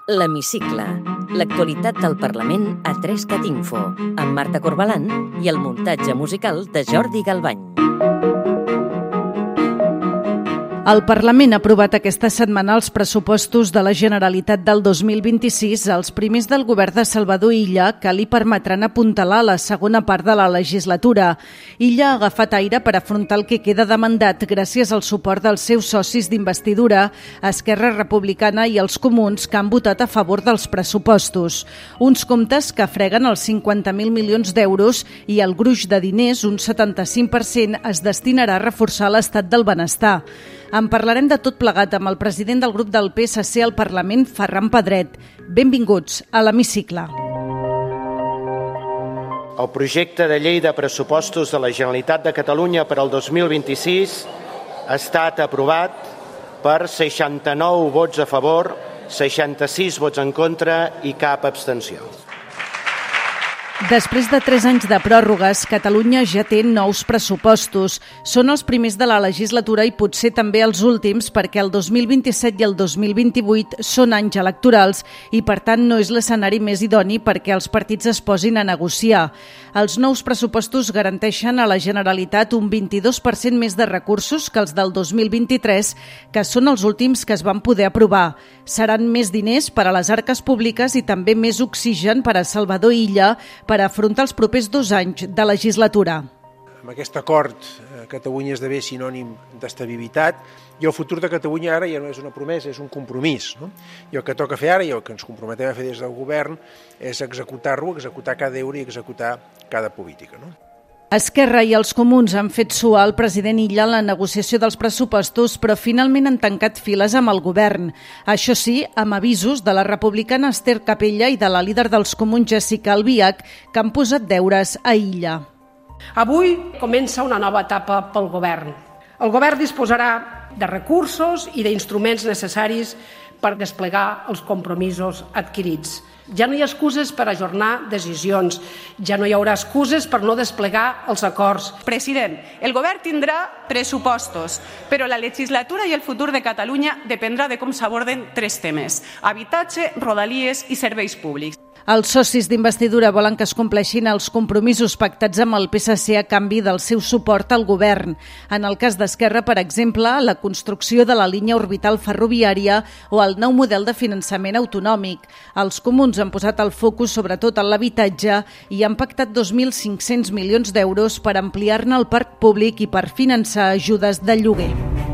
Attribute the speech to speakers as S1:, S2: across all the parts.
S1: L'Hemicicle, l'actualitat del Parlament a 3CAT-Info, amb Marta Corbalán i el muntatge musical de Jordi Galbany.
S2: El Parlament ha aprovat aquesta setmana els pressupostos de la Generalitat del 2026, els primers del govern de Salvador Illa, que li permetran apuntalar la segona part de la legislatura. Illa ha agafat aire per afrontar el que queda de mandat gràcies al suport dels seus socis d'investidura, Esquerra Republicana i els Comuns, que han votat a favor dels pressupostos. Uns comptes que freguen els 50.000 milions d'euros i el gruix de diners, un 75%, es destinarà a reforçar l'estat del benestar. En parlarem de tot plegat amb el president del grup del PSC al Parlament, Ferran Pedret. Benvinguts a l'Hemicicle.
S3: El projecte de llei de pressupostos de la Generalitat de Catalunya per al 2026 ha estat aprovat per 69 vots a favor, 66 vots en contra i cap abstenció.
S2: Després de 3 anys de pròrrogues, Catalunya ja té nous pressupostos. Són els primers de la legislatura i potser també els últims perquè el 2027 i el 2028 són anys electorals i, per tant, no és l'escenari més idoni perquè els partits es posin a negociar. Els nous pressupostos garanteixen a la Generalitat un 22% més de recursos que els del 2023, que són els últims que es van poder aprovar. Seran més diners per a les arques públiques i també més oxigen per a Salvador Illa per afrontar els propers 2 anys de legislatura.
S4: Amb aquest acord, Catalunya esdevé sinònim d'estabilitat i el futur de Catalunya ara ja no és una promesa, és un compromís. No? I el que toca fer ara i el que ens comprometem a fer des del govern és executar-lo, executar cada euro i executar cada política. No?
S2: Esquerra i els Comuns han fet suar el president Illa en la negociació dels pressupostos, però finalment han tancat files amb el govern. Això sí, amb avisos de la republicana Esther Capella i de la líder dels Comuns, Jessica Albiach, que han posat deures a Illa.
S5: Avui comença una nova etapa pel govern. El govern disposarà de recursos i d'instruments necessaris per desplegar els compromisos adquirits. Ja no hi ha excuses per ajornar decisions, ja no hi haurà excuses per no desplegar els acords.
S6: President, el govern tindrà pressupostos, però la legislatura i el futur de Catalunya dependrà de com s'aborden 3 temes: habitatge, rodalies i serveis públics.
S2: Els socis d'investidura volen que es compleixin els compromisos pactats amb el PSC a canvi del seu suport al govern. En el cas d'Esquerra, per exemple, la construcció de la línia orbital ferroviària o el nou model de finançament autonòmic. Els Comuns han posat el focus sobretot en l'habitatge i han pactat 2.500 milions d'euros per ampliar-ne el parc públic i per finançar ajudes de lloguer.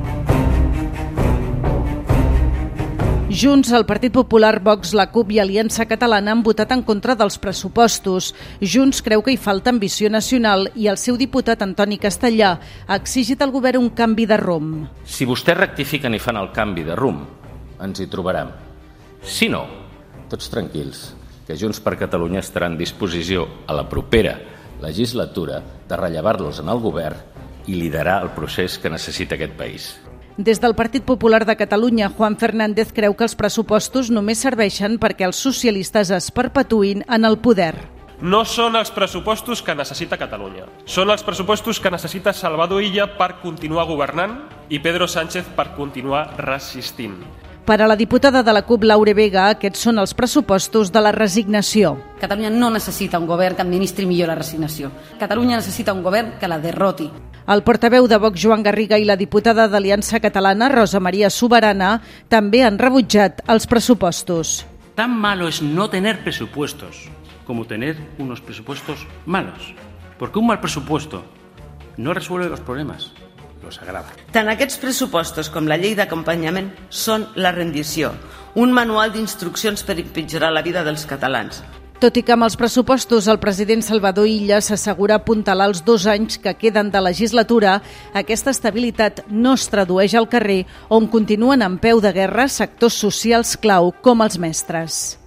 S2: Junts, el Partit Popular, Vox, la CUP i Aliança Catalana han votat en contra dels pressupostos. Junts creu que hi falta ambició nacional i el seu diputat Antoni Castellà ha exigit al govern un canvi de rumb.
S7: Si vostès rectifiquen i fan el canvi de rumb, ens hi trobarem. Si no, tots tranquils, que Junts per Catalunya estarà en disposició a la propera legislatura de rellevar-los en el govern i liderar el procés que necessita aquest país.
S2: Des del Partit Popular de Catalunya, Juan Fernández creu que els pressupostos només serveixen perquè els socialistes es perpetuïn en el poder.
S8: No són els pressupostos que necessita Catalunya. Són els pressupostos que necessita Salvador Illa per continuar governant i Pedro Sánchez per continuar resistint.
S2: Per a la diputada de la CUP, Laure Vega, aquests són els pressupostos de la resignació.
S9: Catalunya no necessita un govern que administri millor la resignació. Catalunya necessita un govern que la derroti.
S2: El portaveu de Vox, Joan Garriga, i la diputada d'Aliança Catalana, Rosa María Soberana, també han rebutjat els pressupostos.
S10: Tan malo es no tener presupuestos como tener unos presupuestos malos. Porque un mal presupuesto no resuelve los problemas, los agrava.
S11: Tant aquests pressupostos com la llei d'acompanyament són la rendició, un manual d'instruccions per empitjorar la vida dels catalans.
S2: Tot i que amb els pressupostos el president Salvador Illa s'assegura apuntalar els 2 anys que queden de legislatura, aquesta estabilitat no es tradueix al carrer, on continuen en peu de guerra sectors socials clau com els mestres.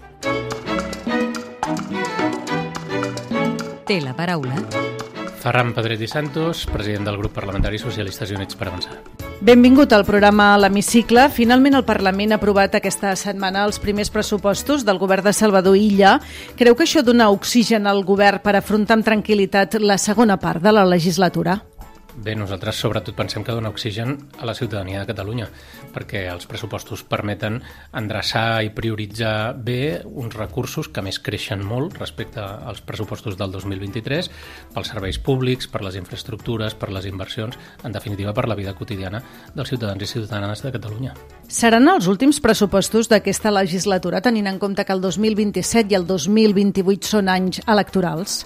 S1: Té la paraula
S12: Ferran Pedret i Santos, president del grup parlamentari Socialistes i Units per Avançar.
S2: Benvingut al programa L'Hemicicle. Finalment el Parlament ha aprovat aquesta setmana els primers pressupostos del govern de Salvador Illa. Creu que això dona oxigen al govern per afrontar amb tranquil·litat la segona part de la legislatura?
S12: Bé, nosaltres sobretot pensem que dona oxigen a la ciutadania de Catalunya, perquè els pressupostos permeten endreçar i prioritzar bé uns recursos que més creixen molt respecte als pressupostos del 2023 pels serveis públics, per les infraestructures, per les inversions, en definitiva per la vida quotidiana dels ciutadans i ciutadanes de Catalunya.
S2: Seran els últims pressupostos d'aquesta legislatura, tenint en compte que el 2027 i el 2028 són anys electorals?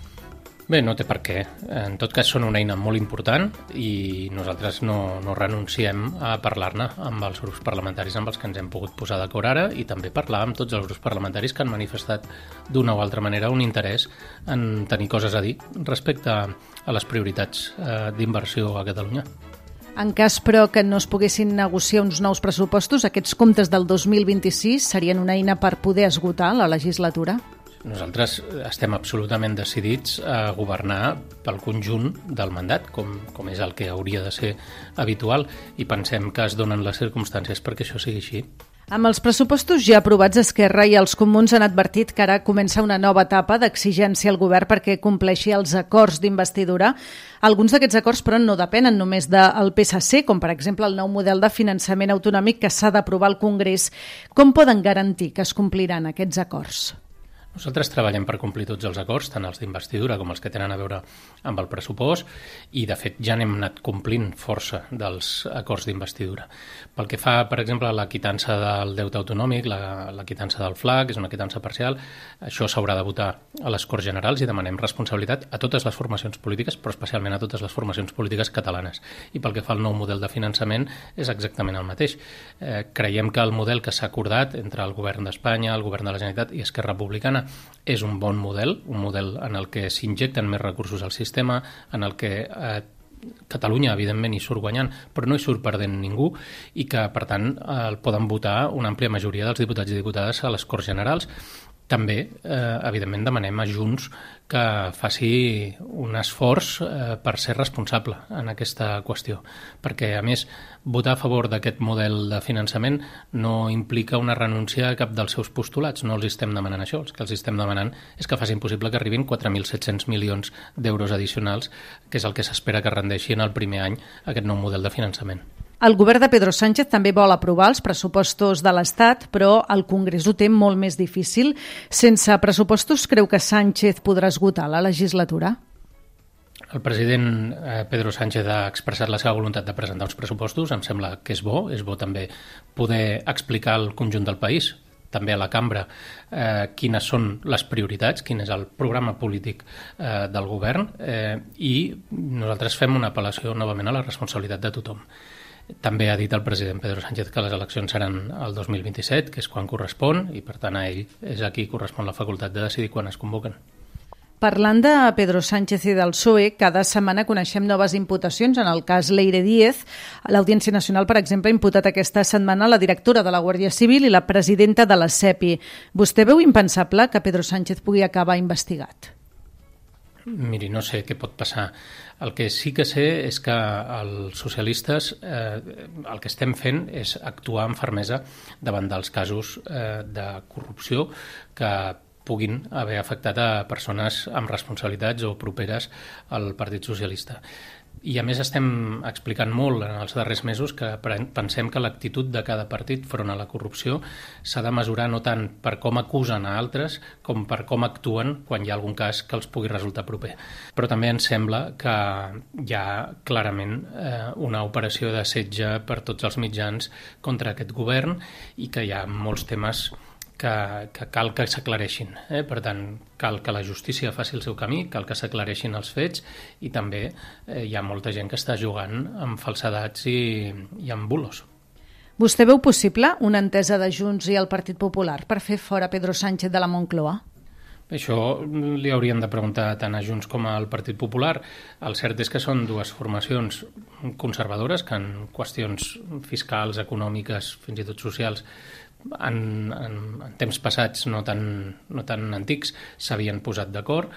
S12: Bé, no té per què. En tot cas, són una eina molt important i nosaltres no renunciem a parlar-ne amb els grups parlamentaris amb els que ens hem pogut posar d'acord ara i també parlar amb tots els grups parlamentaris que han manifestat d'una o altra manera un interès en tenir coses a dir respecte a les prioritats d'inversió a Catalunya.
S2: En cas, però, que no es poguessin negociar uns nous pressupostos, aquests comptes del 2026 serien una eina per poder esgotar la legislatura?
S12: Nosaltres estem absolutament decidits a governar pel conjunt del mandat, com és el que hauria de ser habitual, i pensem que es donen les circumstàncies perquè això sigui així.
S2: Amb els pressupostos ja aprovats, Esquerra i els Comuns han advertit que ara comença una nova etapa d'exigència al govern perquè compleixi els acords d'investidura. Alguns d'aquests acords, però, no depenen només del PSC, com per exemple el nou model de finançament autonòmic que s'ha d'aprovar al Congrés. Com poden garantir que es compliran aquests acords?
S12: Nosaltres treballem per complir tots els acords, tant els d'investidura com els que tenen a veure amb el pressupost, i de fet ja n'hem anat complint força dels acords d'investidura. Pel que fa, per exemple, a la quitança del deute autonòmic, la quitança del FLA, que és una quitança parcial, això s'haurà de votar a les Corts Generals i demanem responsabilitat a totes les formacions polítiques, però especialment a totes les formacions polítiques catalanes. I pel que fa al nou model de finançament és exactament el mateix. Creiem que el model que s'ha acordat entre el govern d'Espanya, el govern de la Generalitat i Esquerra Republicana és un bon model, un model en el que s'injecten més recursos al sistema, en el que Catalunya, evidentment, hi surt guanyant, però no hi surt perdent ningú i que, per tant, el poden votar una àmplia majoria dels diputats i diputades a les Corts Generals. També, evidentment, demanem a Junts que faci un esforç per ser responsable en aquesta qüestió, perquè, a més, votar a favor d'aquest model de finançament no implica una renúncia a cap dels seus postulats. No els estem demanant això. El que els estem demanant és que facin possible que arribin 4.700 milions d'euros addicionals, que és el que s'espera que rendeixi en el primer any aquest nou model de finançament.
S2: El govern de Pedro Sánchez també vol aprovar els pressupostos de l'Estat, però el Congrés ho té molt més difícil. Sense pressupostos, creu que Sánchez podrà esgotar la legislatura?
S12: El president Pedro Sánchez ha expressat la seva voluntat de presentar uns pressupostos. Em sembla que és bo també poder explicar al conjunt del país, també a la cambra, quines són les prioritats, quin és el programa polític del govern, i nosaltres fem una apel·lació novament a la responsabilitat de tothom. També ha dit el president Pedro Sánchez que les eleccions seran el 2027, que és quan correspon, i per tant a ell és a qui correspon la facultat de decidir quan es convoquen.
S2: Parlant de Pedro Sánchez i del PSOE, cada setmana coneixem noves imputacions. En el cas Leire Díez, l'Audiència Nacional, per exemple, ha imputat aquesta setmana la directora de la Guàrdia Civil i la presidenta de la CEPI. Vostè veu impensable que Pedro Sánchez pugui acabar investigat?
S12: Miri, no sé què pot passar. El que sí que sé és que els socialistes el que estem fent és actuar amb fermesa davant dels casos de corrupció que puguin haver afectat a persones amb responsabilitats o properes al Partit Socialista. I a més estem explicant molt en els darrers mesos que pensem que l'actitud de cada partit front a la corrupció s'ha de mesurar no tant per com acusen a altres com per com actuen quan hi ha algun cas que els pugui resultar proper. Però també ens sembla que hi ha clarament una operació de setge per tots els mitjans contra aquest govern i que hi ha molts temes que cal que s'aclareixin. Per tant, cal que la justícia faci el seu camí, cal que s'aclareixin els fets i també hi ha molta gent que està jugant amb falsedats i amb bulos.
S2: Vostè veu possible una entesa de Junts i el Partit Popular per fer fora Pedro Sánchez de la Moncloa?
S12: Això li haurien de preguntar tant a Junts com al Partit Popular. El cert és que són dues formacions conservadores que en qüestions fiscals, econòmiques, fins i tot socials, en temps passats no tan antics s'havien posat d'acord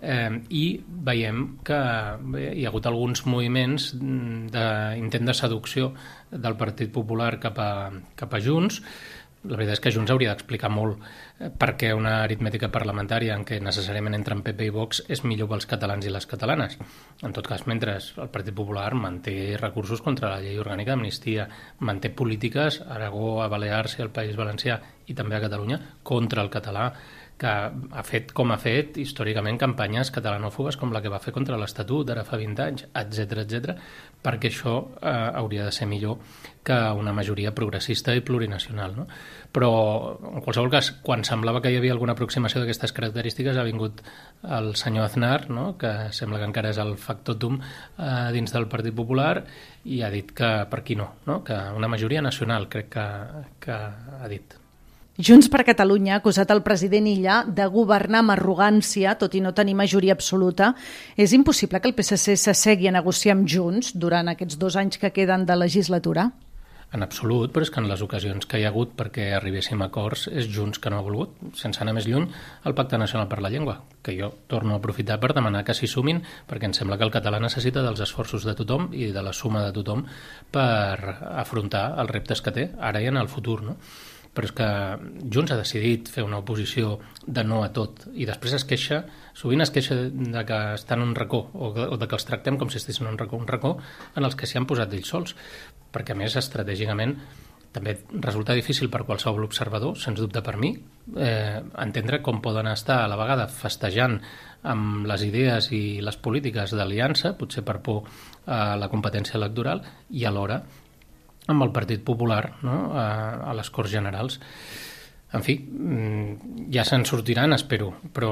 S12: i veiem que hi ha hagut alguns moviments d'intent de seducció del Partit Popular cap a Junts La veritat és que Junts hauria d'explicar molt per què una aritmètica parlamentària en què necessàriament entren PP i Vox és millor pels catalans i les catalanes. En tot cas, mentre el Partit Popular manté recursos contra la llei orgànica d'amnistia, manté polítiques a Aragó, a Balears i al País Valencià i també a Catalunya contra el català, que ha fet, com ha fet, històricament campanyes catalanòfobes com la que va fer contra l'Estatut, ara fa 20 anys, etc, perquè això hauria de ser millor que una majoria progressista i plurinacional, no? Però, en qualsevol cas, quan semblava que hi havia alguna aproximació d'aquestes característiques, ha vingut el senyor Aznar, no? Que sembla que encara és el factotum dins del Partit Popular, i ha dit que per aquí no? Que una majoria nacional, crec que ha dit.
S2: Junts per Catalunya ha acusat el president Illa de governar amb arrogància, tot i no tenir majoria absoluta. És impossible que el PSC s'assegui a negociar amb Junts durant aquests 2 anys que queden de legislatura?
S12: En absolut, però és que en les ocasions que hi ha hagut perquè arribéssim a acords és Junts que no ha volgut, sense anar més lluny, el Pacte Nacional per la Llengua, que jo torno a aprofitar per demanar que s'hi sumin, perquè em sembla que el català necessita dels esforços de tothom i de la suma de tothom per afrontar els reptes que té, ara i en el futur, no? Però és que Junts ha decidit fer una oposició de no a tot i després sovint es queixa de que està en un racó o de que els tractem com si estiguessin en un racó en els que s'hi han posat ells sols, perquè a més estratègicament també resulta difícil per qualsevol observador, sens dubte per mi, entendre com poden estar a la vegada festejant amb les idees i les polítiques d'aliança, potser per por a la competència electoral, i alhora amb el Partit Popular, no? A les Corts Generals. En fi, ja se'n sortiran, espero, però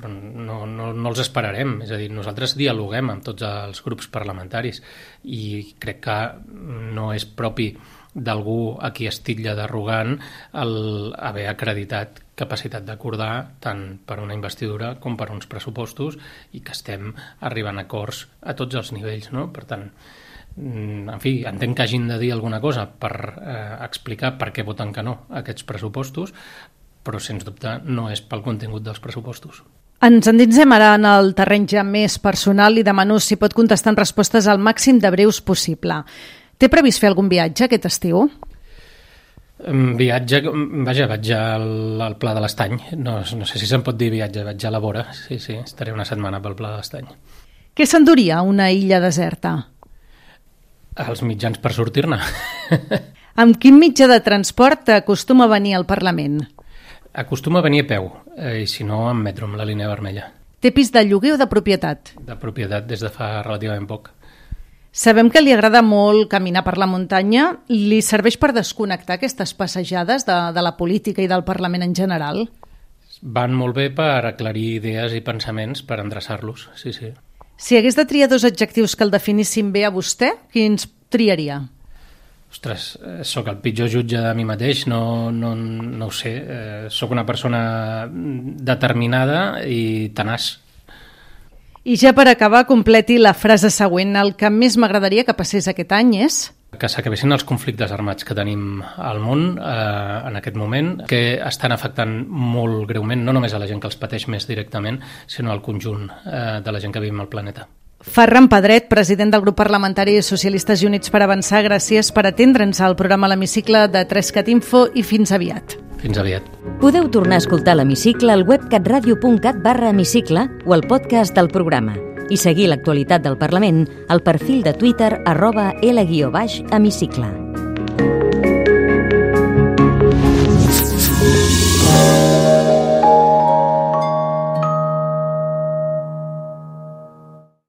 S12: no els esperarem. És a dir, nosaltres dialoguem amb tots els grups parlamentaris i crec que no és propi d'algú a qui es titlla d'arrogant haver acreditat capacitat d'acordar tant per una investidura com per uns pressupostos i que estem arribant a acords a tots els nivells, no? Per tant, en fi, entenc que hagin de dir alguna cosa per explicar per què voten que no a aquests pressupostos, però sens dubte no és pel contingut dels pressupostos.
S2: Ens endinsem ara en el terreny ja més personal i demano si pot contestar en respostes al màxim de breus possible. Té previst fer algun viatge aquest estiu?
S12: Viatge, vaja, vaig al Pla de l'Estany. No sé si se'n pot dir viatge, vaig a la vora. Sí, estaré una setmana pel Pla de l'Estany.
S2: Què s'enduria a una illa deserta?
S12: Els mitjans per sortir-ne.
S2: Amb quin mitjà de transport acostuma a venir al Parlament?
S12: Acostuma a venir a peu, i si no, amb metro, amb la línia vermella.
S2: Té pis de lloguer o de propietat?
S12: De propietat, des de fa relativament poc.
S2: Sabem que li agrada molt caminar per la muntanya. Li serveix per desconnectar aquestes passejades de la política i del Parlament en general?
S12: Van molt bé per aclarir idees i pensaments, per endreçar-los, sí.
S2: Si hagués de triar 2 adjectius que el definissin bé a vostè, quins triaria?
S12: Ostres, sóc el pitjor jutge de mi mateix, no ho sé. Sóc una persona determinada i tenaç.
S2: I ja per acabar, completi la frase següent. El que més m'agradaria que passés aquest any és...
S12: Que s'acabessin els conflictes armats que tenim al món en aquest moment, que estan afectant molt greument, no només a la gent que els pateix més directament, sinó al conjunt de la gent que vivim al planeta.
S2: Ferran Pedret, president del grup parlamentari Socialistes i Units per Avançar, gràcies per atendre'ns al programa L'Hemicicle de 3cat Info i fins aviat.
S12: Fins aviat.
S1: Podeu tornar a escoltar l'Hemicicle al web catradio.cat/hemicicle o al podcast del programa i seguir l'actualitat del Parlament al perfil de Twitter @L_hemicicle.